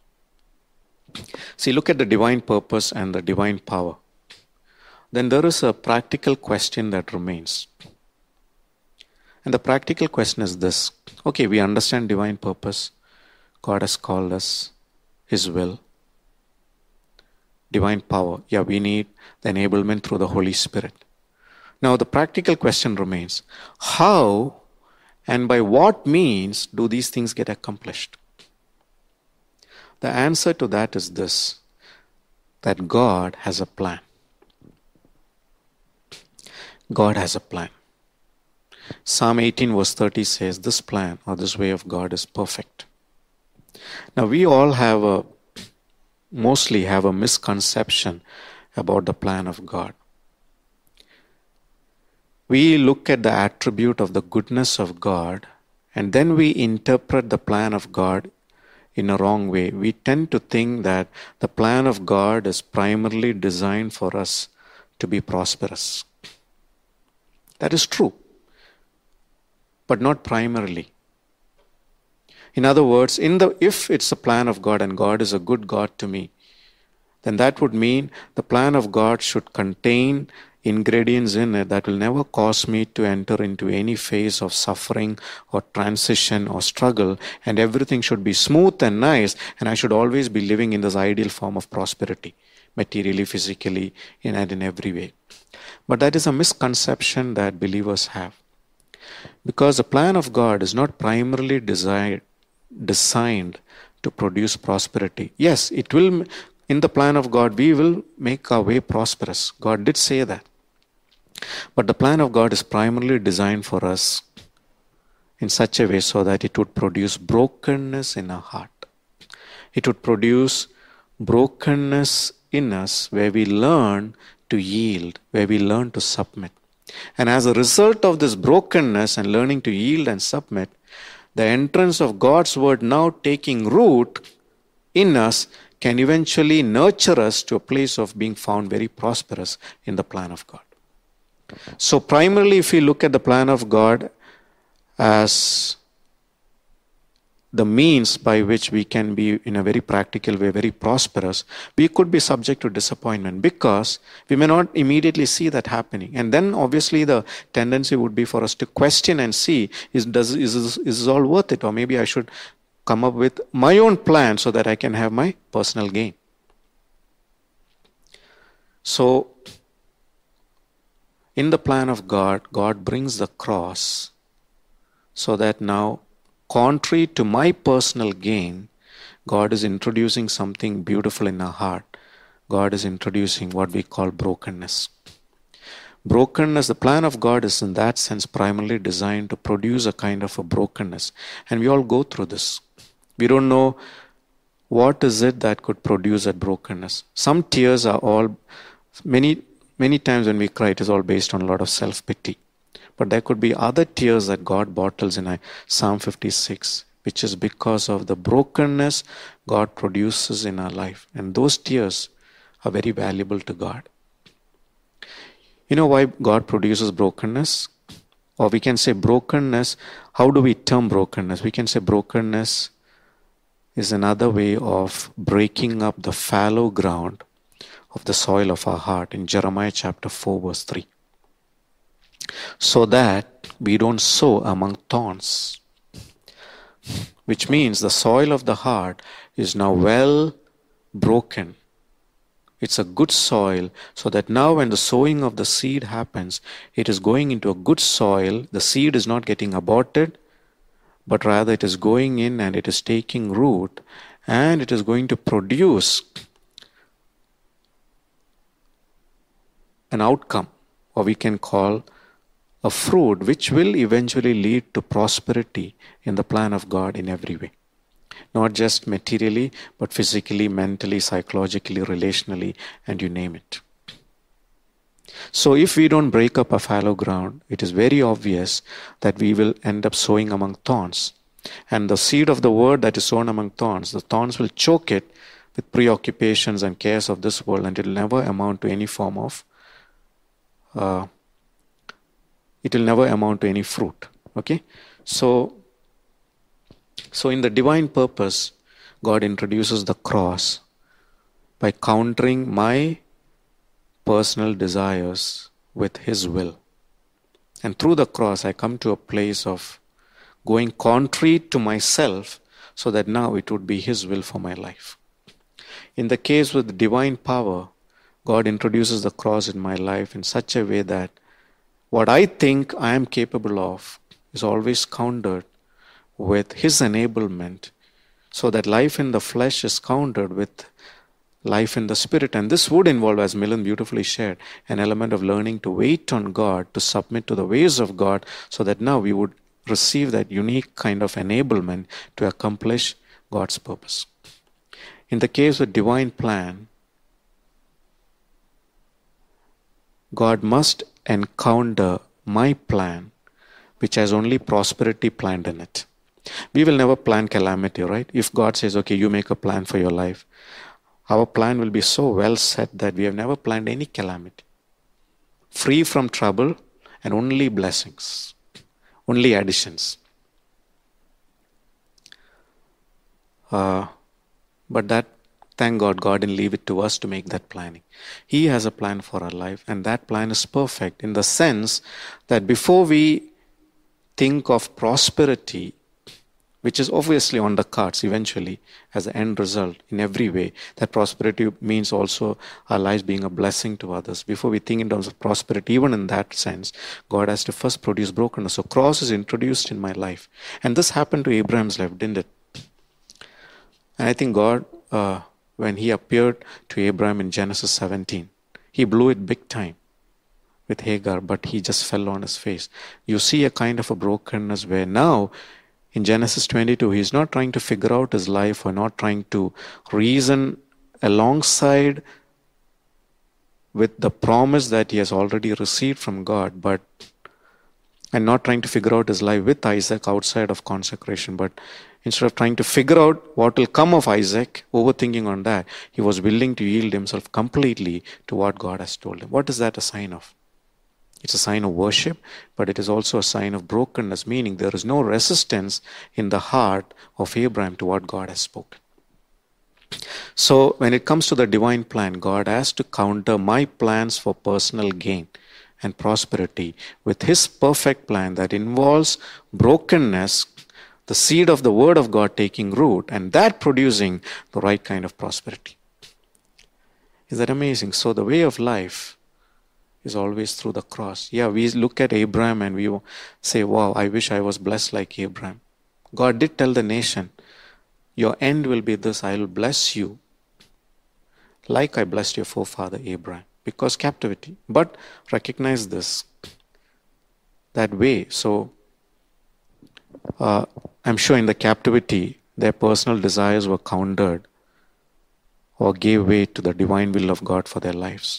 See, look at the divine purpose and the divine power. Then there is a practical question that remains. And the practical question is this. Okay, we understand divine purpose. God has called us, His will. Divine power. Yeah, we need the enablement through the Holy Spirit. Now the practical question remains. How and by what means do these things get accomplished? The answer to that is this. That God has a plan. God has a plan. Psalm eighteen verse thirty says, this plan or this way of God is perfect. Now we all have a, mostly have a misconception about the plan of God. We look at the attribute of the goodness of God and then we interpret the plan of God in a wrong way. We tend to think that the plan of God is primarily designed for us to be prosperous. That is true, but not primarily. In other words, in the if it's a plan of God and God is a good God to me, then that would mean the plan of God should contain ingredients in it that will never cause me to enter into any phase of suffering or transition or struggle, and everything should be smooth and nice, and I should always be living in this ideal form of prosperity, materially, physically, in, and in every way. But that is a misconception that believers have. Because the plan of God is not primarily desired, designed to produce prosperity. Yes, it will, in the plan of God, we will make our way prosperous. God did say that. But the plan of God is primarily designed for us in such a way so that it would produce brokenness in our heart. It would produce brokenness in us where we learn to yield, where we learn to submit. And as a result of this brokenness and learning to yield and submit, the entrance of God's word now taking root in us can eventually nurture us to a place of being found very prosperous in the plan of God. So primarily, if we look at the plan of God as the means by which we can be in a very practical way, very prosperous, we could be subject to disappointment because we may not immediately see that happening. And then obviously the tendency would be for us to question and see, is, does, is, this, is this all worth it? Or maybe I should come up with my own plan so that I can have my personal gain. So, in the plan of God, God brings the cross so that now, contrary to my personal gain, God is introducing something beautiful in our heart. God is introducing what we call brokenness. Brokenness, the plan of God is in that sense primarily designed to produce a kind of a brokenness. And we all go through this. We don't know what is it that could produce that brokenness. Some tears are all, many, many times when we cry, it is all based on a lot of self-pity. But there could be other tears that God bottles in Psalm fifty-six, which is because of the brokenness God produces in our life. And those tears are very valuable to God. You know why God produces brokenness? Or we can say brokenness, how do we term brokenness? We can say brokenness is another way of breaking up the fallow ground of the soil of our heart in Jeremiah chapter four verse three. So that we don't sow among thorns. Which means the soil of the heart is now well broken. It's a good soil so that now when the sowing of the seed happens, it is going into a good soil. The seed is not getting aborted, but rather it is going in and it is taking root and it is going to produce an outcome, or we can call a fruit which will eventually lead to prosperity in the plan of God in every way. Not just materially, but physically, mentally, psychologically, relationally, and you name it. So if we don't break up a fallow ground, it is very obvious that we will end up sowing among thorns. And the seed of the word that is sown among thorns, the thorns will choke it with preoccupations and cares of this world, and it will never amount to any form of uh, it will never amount to any fruit. Okay? So, so in the divine purpose, God introduces the cross by countering my personal desires with His will. And through the cross, I come to a place of going contrary to myself so that now it would be His will for my life. In the case with divine power, God introduces the cross in my life in such a way that what I think I am capable of is always countered with His enablement, so that life in the flesh is countered with life in the spirit. And this would involve, as Milind beautifully shared, an element of learning to wait on God, to submit to the ways of God, so that now we would receive that unique kind of enablement to accomplish God's purpose. In the case of divine plan, God must encounter my plan, which has only prosperity planned in it. We will never plan calamity, right? If God says, okay, you make a plan for your life, our plan will be so well set that we have never planned any calamity. Free from trouble and only blessings, only additions. Uh, but that, thank God, God didn't leave it to us to make that planning. He has a plan for our life, and that plan is perfect in the sense that before we think of prosperity, which is obviously on the cards eventually as the end result in every way, that prosperity means also our lives being a blessing to others. Before we think in terms of prosperity, even in that sense, God has to first produce brokenness. So cross is introduced in my life. And this happened to Abraham's life, didn't it? And I think God, uh, when He appeared to Abraham in Genesis seventeen, He blew it big time. with Hagar, but he just fell on his face. You see a kind of a brokenness where now in Genesis twenty-two, he's not trying to figure out his life or not trying to reason alongside with the promise that he has already received from God, but and not trying to figure out his life with Isaac outside of consecration, but instead of trying to figure out what will come of Isaac, overthinking on that, he was willing to yield himself completely to what God has told him. What is that a sign of? It's a sign of worship, but it is also a sign of brokenness, meaning there is no resistance in the heart of Abraham to what God has spoken. So when it comes to the divine plan, God has to counter my plans for personal gain and prosperity with his perfect plan that involves brokenness, the seed of the word of God taking root, and that producing the right kind of prosperity. Is that amazing? So the way of life is always through the cross. Yeah, we look at Abraham and we say, wow, I wish I was blessed like Abraham. God did tell the nation, your end will be this, I will bless you like I blessed your forefather Abraham, because captivity. But recognize this, that way. So uh, I'm sure in the captivity, their personal desires were countered or gave way to the divine will of God for their lives.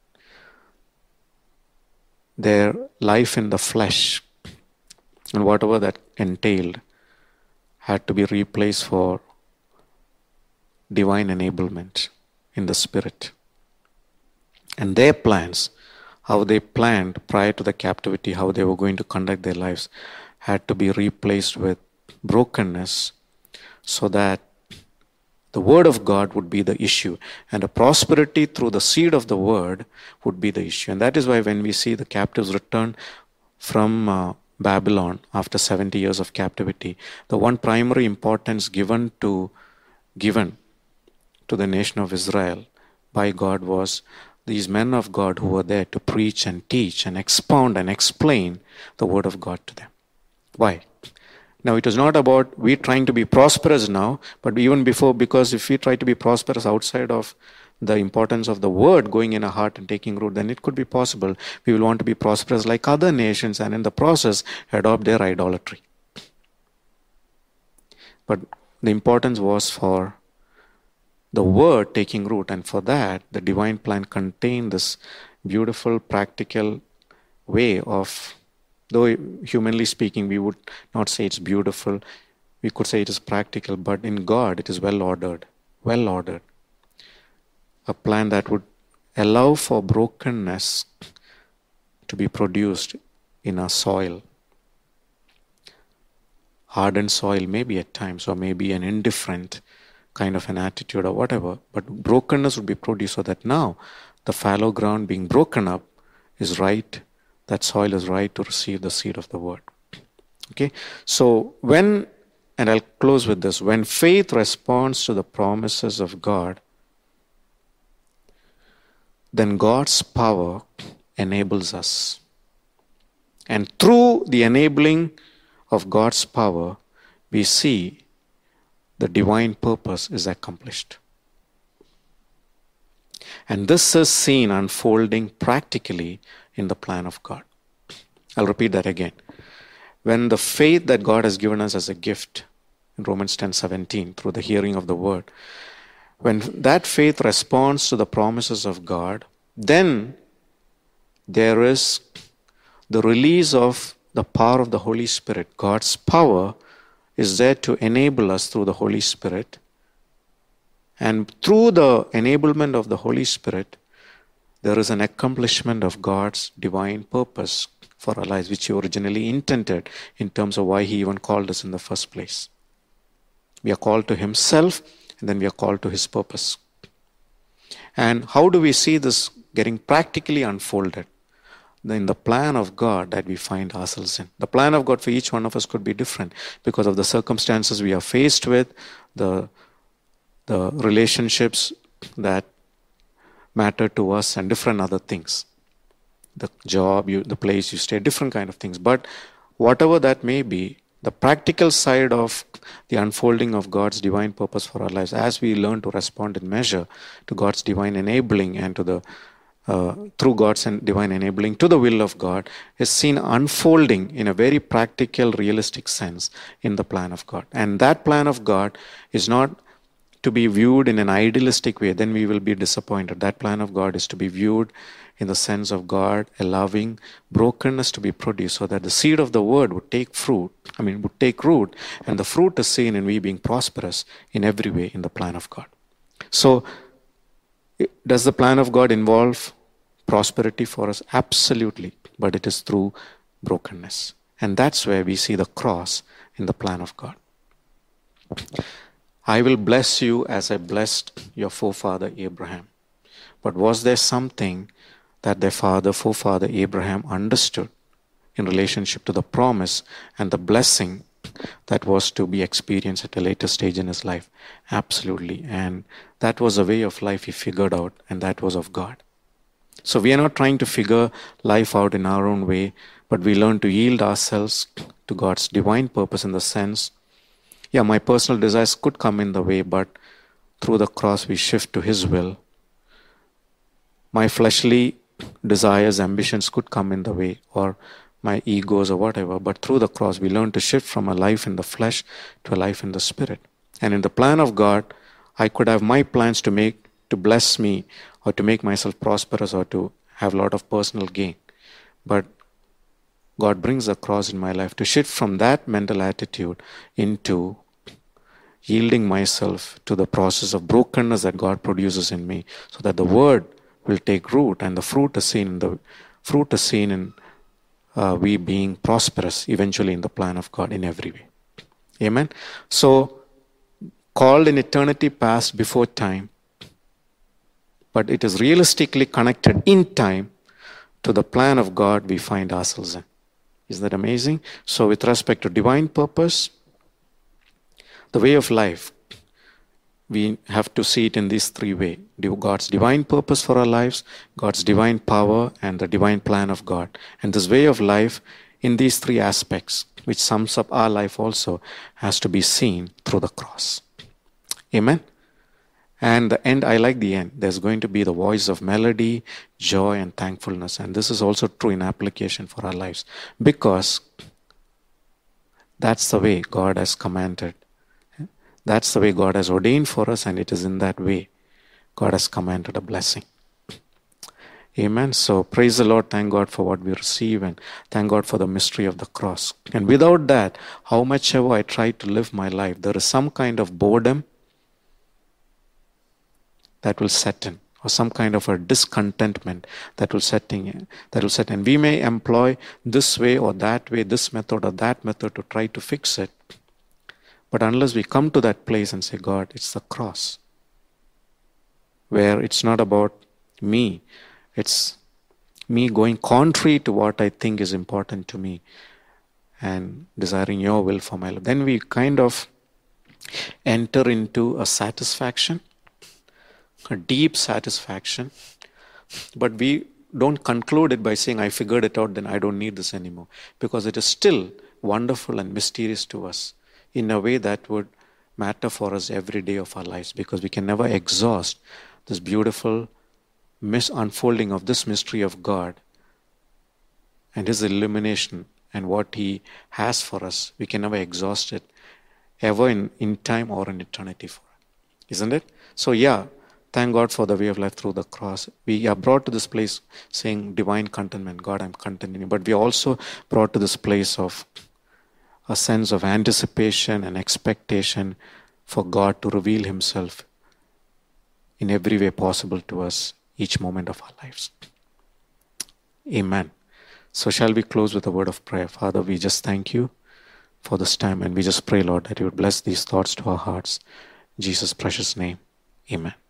Their life in the flesh and whatever that entailed had to be replaced for divine enablement in the spirit. And their plans, how they planned prior to the captivity, how they were going to conduct their lives, had to be replaced with brokenness so that the word of God would be the issue, and a prosperity through the seed of the word would be the issue. And that is why when we see the captives return from uh, Babylon after seventy years of captivity, the one primary importance given to given to the nation of Israel by God was these men of God who were there to preach and teach and expound and explain the word of God to them. Why? Now, it was not about we trying to be prosperous now, but even before, because if we try to be prosperous outside of the importance of the word going in our heart and taking root, then it could be possible. We will want to be prosperous like other nations and in the process adopt their idolatry. But the importance was for the word taking root, and for that, the divine plan contained this beautiful, practical way of, though humanly speaking, we would not say it's beautiful, we could say it is practical, but in God, it is well ordered, well ordered. A plan that would allow for brokenness to be produced in our soil. Hardened soil, maybe at times, or maybe an indifferent kind of an attitude or whatever, but brokenness would be produced so that now the fallow ground being broken up is right. That soil is right to receive the seed of the word. Okay, so when, and I'll close with this, when faith responds to the promises of God, then God's power enables us. And through the enabling of God's power, we see the divine purpose is accomplished. And this is seen unfolding practically in the plan of God. I'll repeat that again. When the faith that God has given us as a gift in Romans ten seventeen through the hearing of the word, when that faith responds to the promises of God, then there is the release of the power of the Holy Spirit. God's power is there to enable us through the Holy Spirit. And through the enablement of the Holy Spirit, there is an accomplishment of God's divine purpose for our lives, which He originally intended in terms of why He even called us in the first place. We are called to Himself, and then we are called to His purpose. And how do we see this getting practically unfolded? In the plan of God that we find ourselves in. The plan of God for each one of us could be different because of the circumstances we are faced with, the, the relationships that matter to us, and different other things. The job, you, the place you stay, different kind of things. But whatever that may be, the practical side of the unfolding of God's divine purpose for our lives, as we learn to respond in measure to God's divine enabling and to the uh, through God's divine enabling to the will of God, is seen unfolding in a very practical, realistic sense in the plan of God. And that plan of God is not to be viewed in an idealistic way, then we will be disappointed. That plan of God is to be viewed in the sense of God allowing brokenness to be produced so that the seed of the word would take fruit, I mean, would take root, and the fruit is seen in we being prosperous in every way in the plan of God. So, does the plan of God involve prosperity for us? Absolutely. But it is through brokenness. And that's where we see the cross in the plan of God. I will bless you as I blessed your forefather Abraham. But was there something that their father, forefather Abraham understood in relationship to the promise and the blessing that was to be experienced at a later stage in his life? Absolutely. And that was a way of life he figured out, and that was of God. So we are not trying to figure life out in our own way, but we learn to yield ourselves to God's divine purpose in the sense, yeah, my personal desires could come in the way, but through the cross we shift to His will. My fleshly desires, ambitions could come in the way, or my egos or whatever, but through the cross we learn to shift from a life in the flesh to a life in the spirit. And in the plan of God, I could have my plans to make, to bless me, or to make myself prosperous, or to have a lot of personal gain. But God brings the cross in my life to shift from that mental attitude into yielding myself to the process of brokenness that God produces in me, so that the word will take root and the fruit is seen in the fruit is seen in uh, we being prosperous eventually in the plan of God in every way. Amen. So called in eternity past before time, but it is realistically connected in time to the plan of God we find ourselves in. Isn't that amazing? So with respect to divine purpose, the way of life, we have to see it in these three ways. God's divine purpose for our lives, God's divine power, and the divine plan of God. And this way of life in these three aspects, which sums up our life also, has to be seen through the cross. Amen? And the end, I like the end. There's going to be the voice of melody, joy, and thankfulness. And this is also true in application for our lives. Because that's the way God has commanded. That's the way God has ordained for us, and it is in that way God has commanded a blessing. Amen. So praise the Lord. Thank God for what we receive, and thank God for the mystery of the cross. And without that, how much ever I try to live my life, there is some kind of boredom that will set in, or some kind of a discontentment that will set in. That will set in. We may employ this way or that way, this method or that method to try to fix it. But unless we come to that place and say, God, it's the cross, where it's not about me, it's me going contrary to what I think is important to me and desiring your will for my life, then we kind of enter into a satisfaction, a deep satisfaction, but we don't conclude it by saying, I figured it out, then I don't need this anymore, because it is still wonderful and mysterious to us in a way that would matter for us every day of our lives, because we can never exhaust this beautiful mis- unfolding of this mystery of God and His illumination and what He has for us. We can never exhaust it ever in, in time or in eternity for it. Isn't it? So yeah, thank God for the way of life through the cross. We are brought to this place saying divine contentment. God, I'm content in you. But we are also brought to this place of a sense of anticipation and expectation for God to reveal Himself in every way possible to us each moment of our lives. Amen. So shall we close with a word of prayer? Father, we just thank you for this time, and we just pray, Lord, that you would bless these thoughts to our hearts. In Jesus' precious name. Amen.